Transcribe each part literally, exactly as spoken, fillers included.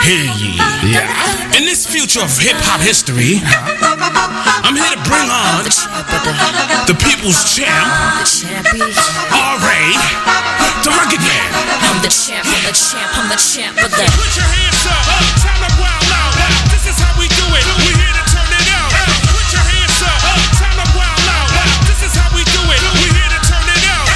Hear ye. Yeah. In this future of hip-hop history, I'm here to bring on the people's champ, R A, the Rugged Man. I'm the champ, I'm the champ, I'm the champ of that. Put your hands up, time to wild out. This is how we do it, we here to turn it out. Put your hands up, time to wild out. This is how we do it, we here to turn it out.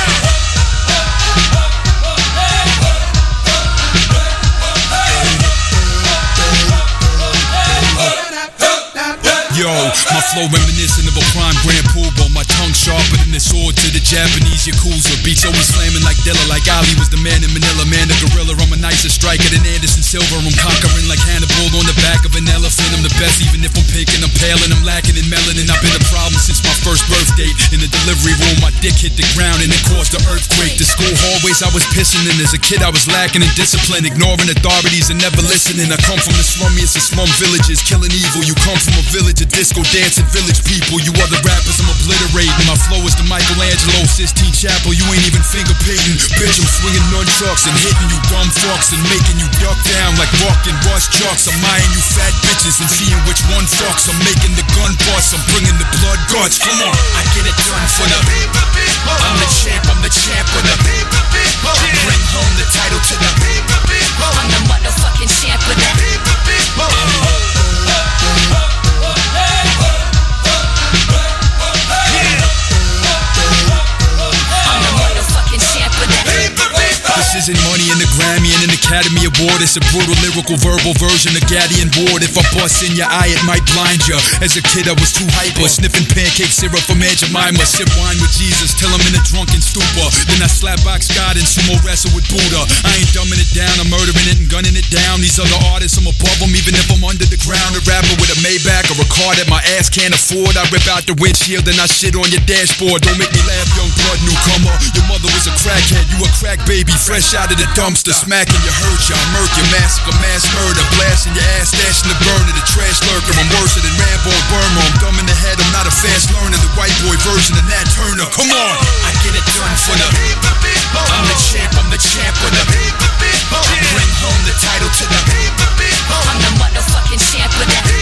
Yo, my flow reminiscent of a prime Grand Poobah. My tongue sharper than the sword to the Japanese Yakuza. Beats always slamming like Dilla, like Ali was the man in Manila. Man, the gorilla, I'm a nicer striker than Anderson Silva. I'm conquering like Hannibal on the back of an elephant. I'm the best even if I'm pink and I'm pale and I'm lacking in melanin. I've been a problem since my first birth date. In the delivery room, my dick hit the ground and it caused an earthquake. The school hallways I was pissing in. As a kid I was lacking in discipline, ignoring authorities and never listening. I come from the slummiest of slum villages, killing evil. You come from a village of disco dancing village people. You other rappers I'm obliterating. My flow is the Michelangelo Sistine Chapel. You ain't even finger painting. Bitch, I'm swinging nunchucks and hitting you dumb fucks and making you duck down like walking bus trucks. I'm eyeing you fat bitches and seeing which one fucks. I'm making the gun bust. I'm bringing the blood guts. Come on, I get it done for the people. I'm the champ. I'm the champ for the people. I bring home the title to the people. I'm the motherfucking champ of that. This isn't money in the Grammy and an Academy Award. It's a brutal lyrical verbal version of Gaddy and Ward. If I bust in your eye, it might blind you. As a kid, I was too hyper, sniffing pancake syrup from Aunt Jemima. Sip wine with Jesus till I'm in a drunken stupor. Then I slap box God and sumo wrestle with Buddha. I ain't dumbing it down, I'm murdering it and gunning it down. These other artists, I'm above them, even if I'm under the ground. A rapper with a Maybach or a car that my ass can't afford. I rip out the windshield and I shit on your dashboard. Don't make me laugh, young blood newcomer. Your mother was a crackhead, you a crack baby, fresh out of the dumpster. Smacking your hurt, y'all murk your massacre, mass murder. Blasting your ass, stashing the burner, the trash lurker. I'm worse than Rambo and Burma. I'm dumb in the head, I'm not a fast learner. The white boy version of Nat Turner. Come on, I get it done for the people. I'm the champ, I'm the champ for the people. I bring home the title to the people. I'm the motherfucking champ of that.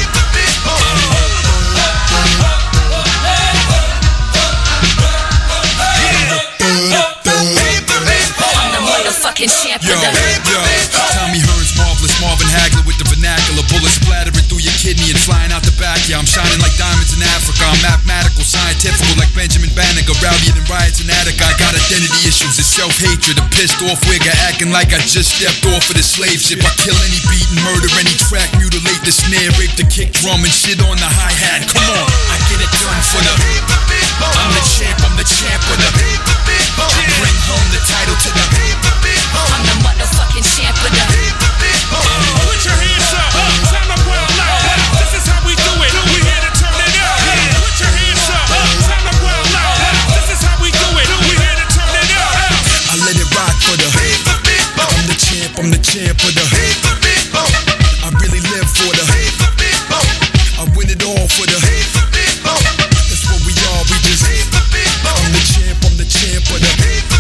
Fucking champ yo, yo, Tommy Hearns, marvelous Marvin Hagler with the vernacular. Bullets splattering through your kidney and flying out the back. Yeah, I'm shining like diamonds in Africa. I'm mathematical, scientifical like Benjamin Banneker. Rowdier than riots in Attica. I got identity issues, it's self-hatred. A pissed off wigger acting like I just stepped off of the slave ship. I kill any beat and murder any track, mutilate the snare, rape the kick drum and shit on the hi-hat. Come on, I get it done for the people. I'm the champ, I'm the champ for the people. I bring home the title to the people. I'm the motherfucking champ of the people. Put your hands up, time to wild out. This is how we do it, we here to turn it out. Put your hands up, time to wild out. This is how we do it, we here to turn it out. I let it rock for the people. I'm the champ, I'm the champ for the people. I really live for the people. I win it all for the people. That's what we are, we just I'm the champ, I'm the champ for the people.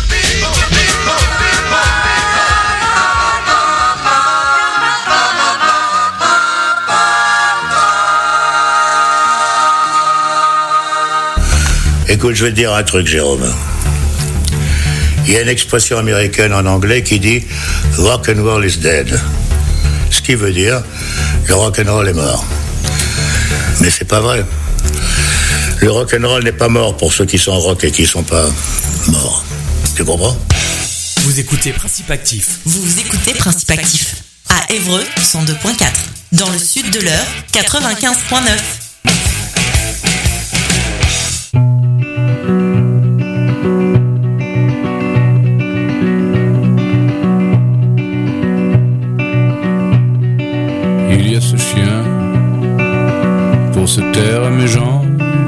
Écoute, je vais te dire un truc, Jérôme. Il y a une expression américaine en anglais qui dit « rock and roll is dead ». Ce qui veut dire « le rock and roll est mort ». Mais c'est pas vrai. Le rock and roll n'est pas mort pour ceux qui sont rock et qui sont pas morts. Tu comprends ? Vous écoutez Principe Actif. Vous écoutez Principe Actif. À Évreux, cent deux point quatre. Dans le sud de l'Eure, quatre-vingt-quinze point neuf. Il y a ce chien pour se taire à mes jambes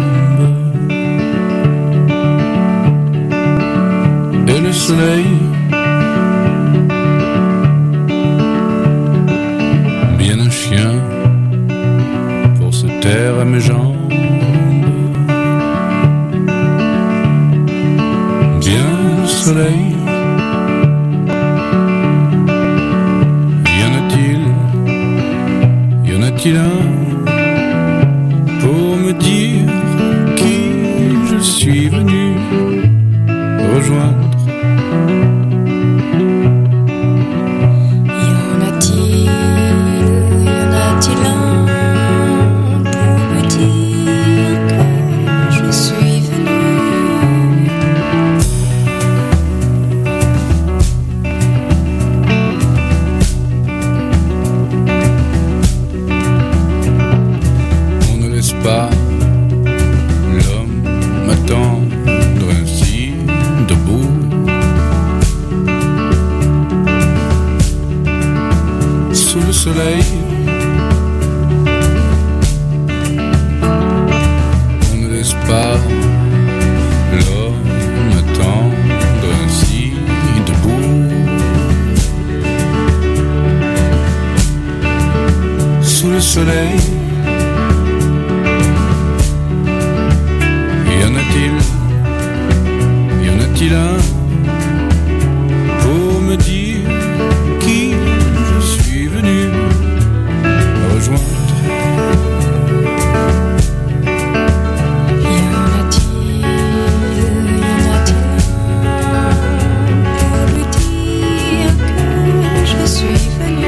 et le soleil bien un chien pour se taire à mes jambes bien le soleil. Y en a-t-il a-t-il un pour me dire qui je suis venu rejoindre? Pas l'homme m'attendre ainsi debout. Sous le soleil, on ne laisse pas l'homme m'attendre ainsi debout. Sous le soleil, y en a-t-il un pour me dire qui je suis venu rejoindre? Y en a-t-il, y en a-t-il un pour lui dire que je suis venu?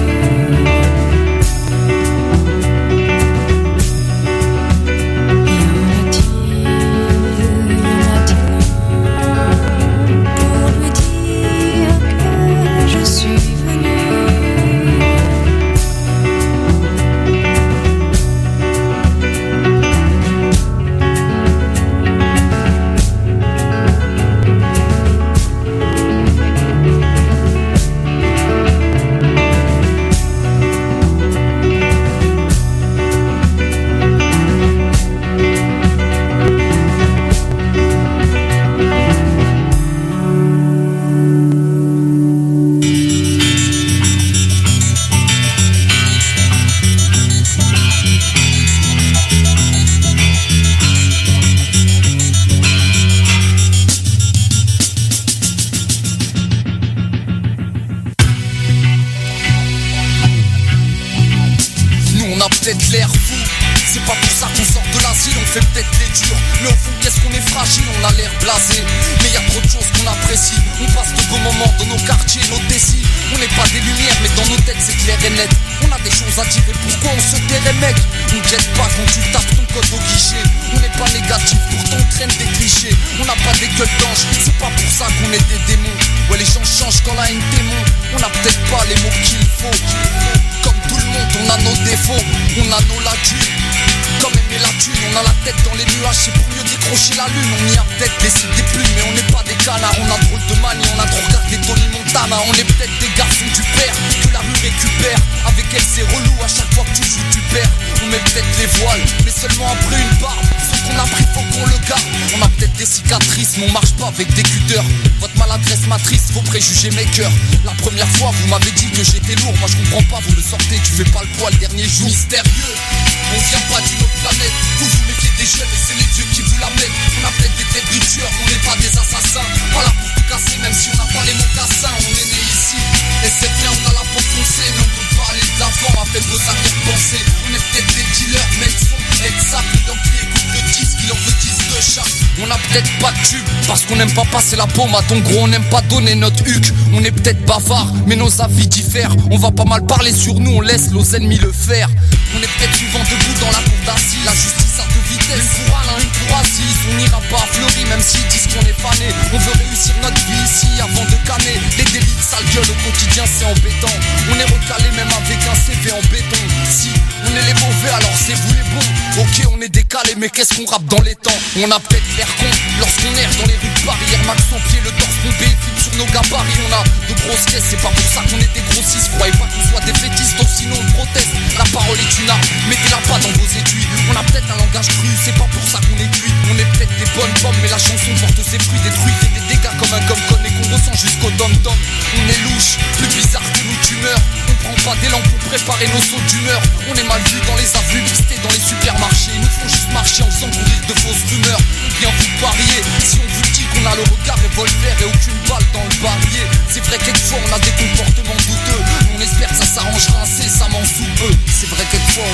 peut-être l'air fou. C'est pas pour ça qu'on sort de l'asile, on fait peut-être les durs. Mais au fond, qu'est-ce qu'on est fragile, on a l'air blasé. Mais y a trop de choses qu'on apprécie. On passe de beaux moments dans nos quartiers, nos décis. On n'est pas des lumières, mais dans nos têtes c'est clair et net. On a des choses à dire et pourquoi on se tairait, mec? On guette pas quand tu tapes ton code au guichet. On n'est pas négatif, pourtant on traîne des clichés. On n'a pas des gueules d'ange, c'est pas pour ça qu'on est des démons. Ouais, les gens changent quand la haine démon. On a peut-être pas les mots qu'il faut. Comme tout le monde, on a nos défauts, on a nos lacunes. Comme aimer la thune, on a la tête dans les nuages, c'est pour mieux décrocher la lune. On y a peut-être laissé des plumes, mais on n'est pas des canards. On a drôle de manie, on a trop regardé Tony Montana. On est peut-être des garçons du père, que la rue récupère. Avec elle c'est relou, à chaque fois que tu joues tu perds. On met peut-être les voiles, mais seulement après une barbe. Ce qu'on a pris faut qu'on le garde. On a peut-être des cicatrices, mais on marche pas avec des cutters. Votre maladresse m'attriste, vos préjugés mes cœurs. La première fois vous m'avez dit que j'étais lourd. Moi je comprends pas, vous le sortez, tu fais pas le poids le dernier jour. Mystérieux, on vient pas d'une autre planète. Vous vous méfiez des jeunes et c'est les dieux qui vous la mettent. On a peut-être des têtes de tueurs, on n'est pas des assassins. Pas là pour tout casser, même si on n'a pas les mocassins. On est né ici, et c'est vrai on a la peau foncée. Mais on peut pas aller de l'avant avec vos arrière-pensées. On est peut-être des dealers, mais ils sont exacts. L'empli écoute le disque, il en veut dix de chaque. On a peut-être pas de tube, parce qu'on n'aime pas passer la pommade. En gros on n'aime pas donner notre huc. On est peut-être bavard, mais nos avis diffèrent. On va pas mal parler sur nous, on laisse nos ennemis le faire. On est peut-être souvent debout dans la cour d'assises. La justice à deux vitesses, une pour Alain, une pour Aziz. On n'ira pas à Fleury même s'ils disent qu'on est fané. On veut réussir notre vie ici avant de canner. Les délits de sale gueule au quotidien c'est embêtant. On est recalé même avec un C V en béton. Si on est les mauvais alors c'est vous les bons. Ok on est décalé mais qu'est-ce qu'on rappe dans les temps. On a peut-être l'air con lorsqu'on erre dans les rues de Paris. Air Max au pied, le torse pompé, flip sur nos gabarits. On a de grosses caisses, c'est pas pour ça qu'on est des grossistes. Croyez pas qu'on soit des fétistes, donc sinon on proteste. La parole est une arme, mettez-la pas dans vos étuis. On a peut-être un langage cru, c'est pas pour ça qu'on est cuit. On est peut-être des bonnes pommes, mais la chanson porte ses fruits détruits. Fait des dégâts comme un gomme-con et qu'on ressent jusqu'au dom-tom. On est louche, plus bizarre que nous tumeurs. On prend pas d'élan pour préparer nos sauts d'humeur. On est mal vu dans les avenues, pistés dans les supermarchés. Ils nous font juste marcher en faisant courir de fausses rumeurs. Ou bien vous pariez, si on vous dit qu'on a le regard revolver et aucune balle dans le barillet. C'est vrai quelquefois on a des comportements douteux. On espère que ça s'arrangera incessamment sous peu. C'est vrai quelquefois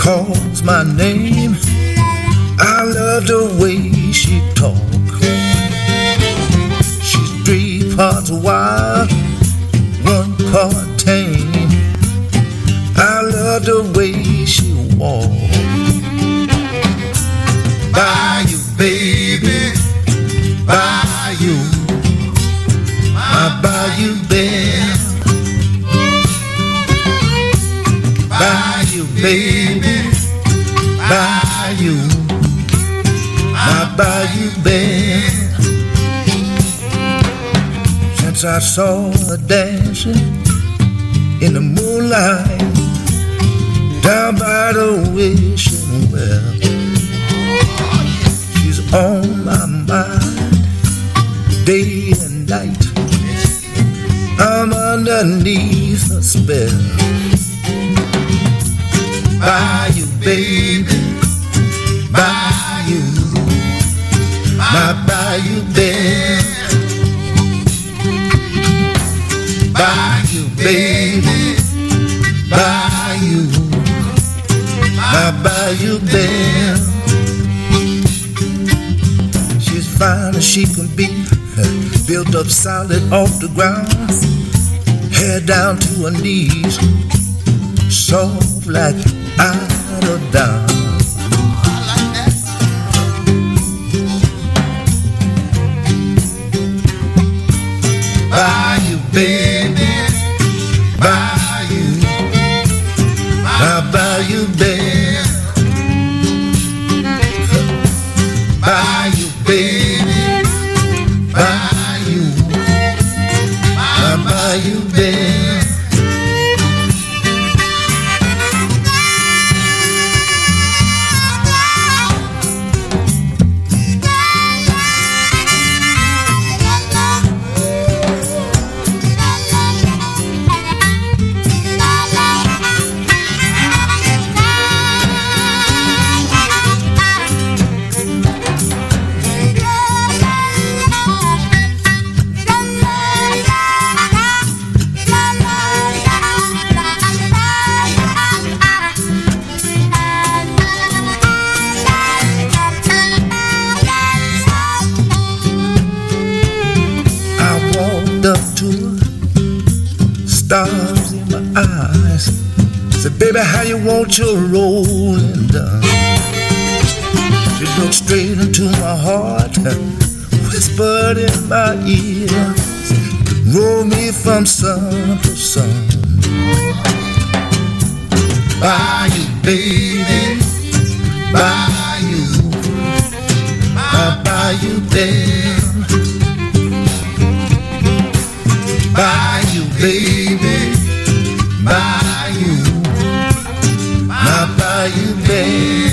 calls my name. I love the way she talks. She's three parts wild, one part tame. I love the way she walks. Bayou, baby, Bayou, my Bayou bear. Bayou, baby, Bayou, my Bayou bear. Since I saw her dancing in the moonlight down by the wishing well, she's on my mind day and night. I'm underneath her spell. Bayou, baby, Bayou, my Bayou bear. Bayou, baby, Bayou, my Bayou bear. She's fine as she can be, built up solid off the ground, hair down to her knees, soft like eider down. Bayou, baby, Bayou, my Bayou bear. Bayou, baby, Bayou, my Bayou bear. Stars in my eyes, said, baby, how you want your rolling done? She looked straight into my heart, whispered in my ear, roll me from sun to sun. Bayou, baby, Bayou, my Bayou bear. Bayou, baby, Bayou, my Bayou bear.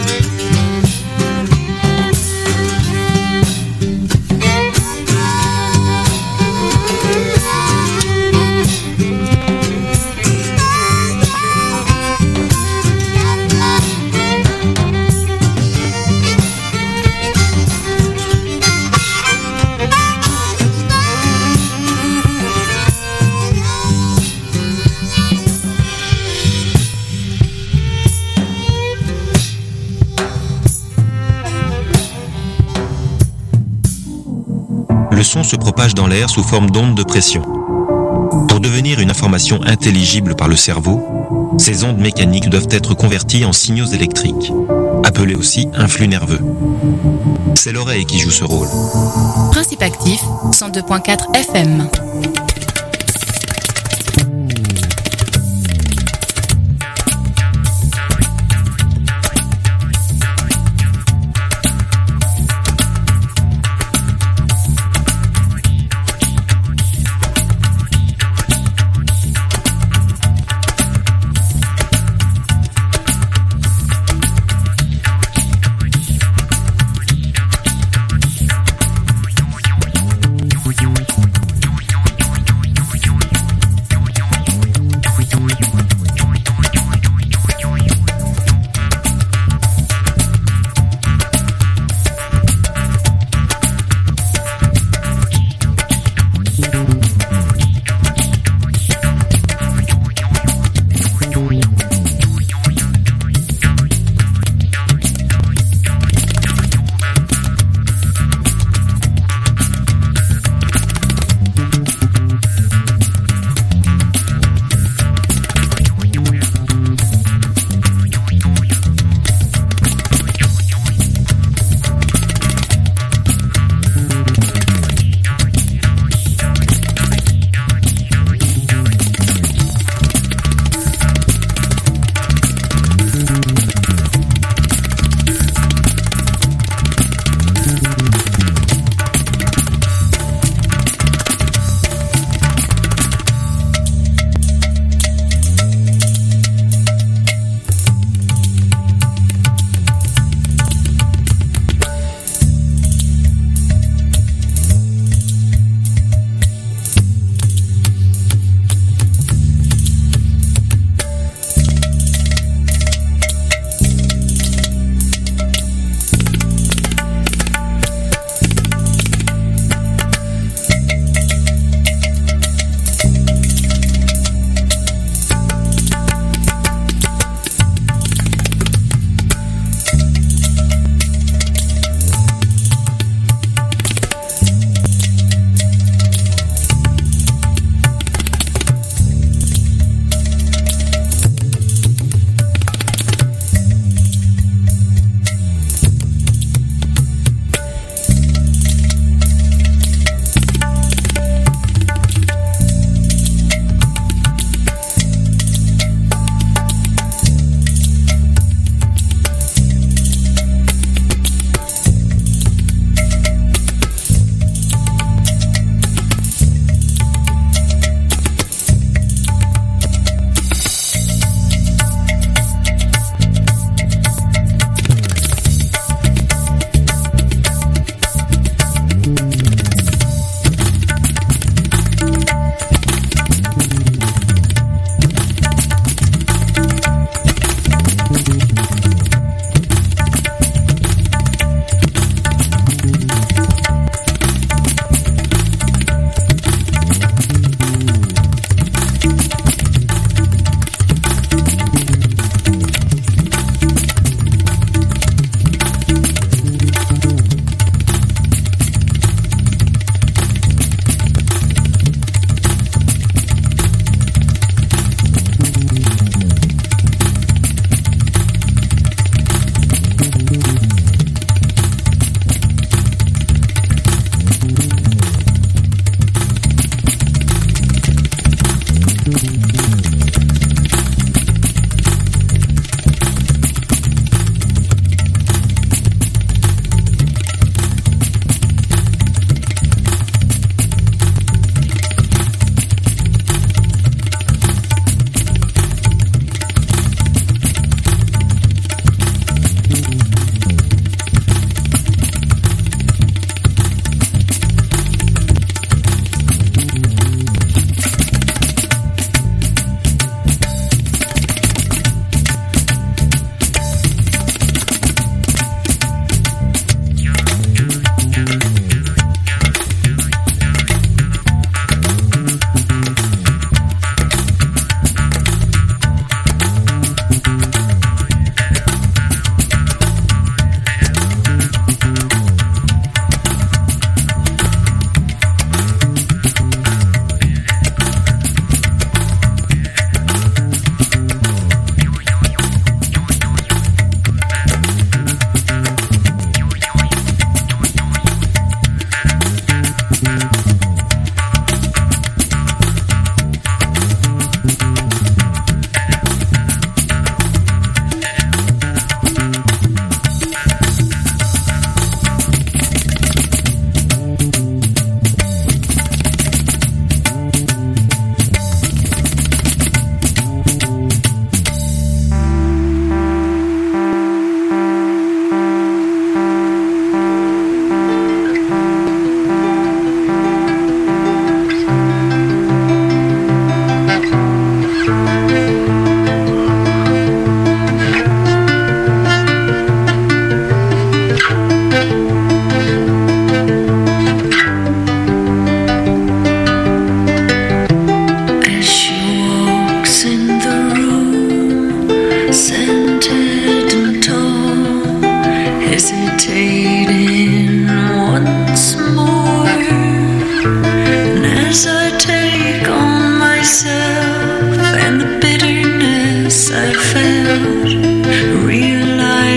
Le son se propage dans l'air sous forme d'ondes de pression. Pour devenir une information intelligible par le cerveau, ces ondes mécaniques doivent être converties en signaux électriques, appelés aussi influx nerveux. C'est l'oreille qui joue ce rôle. Principe actif, cent deux virgule quatre F M.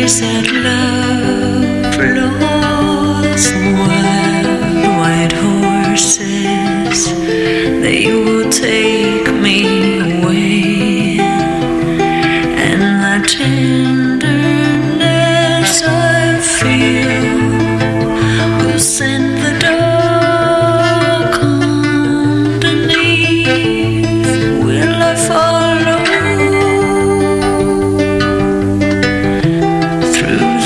said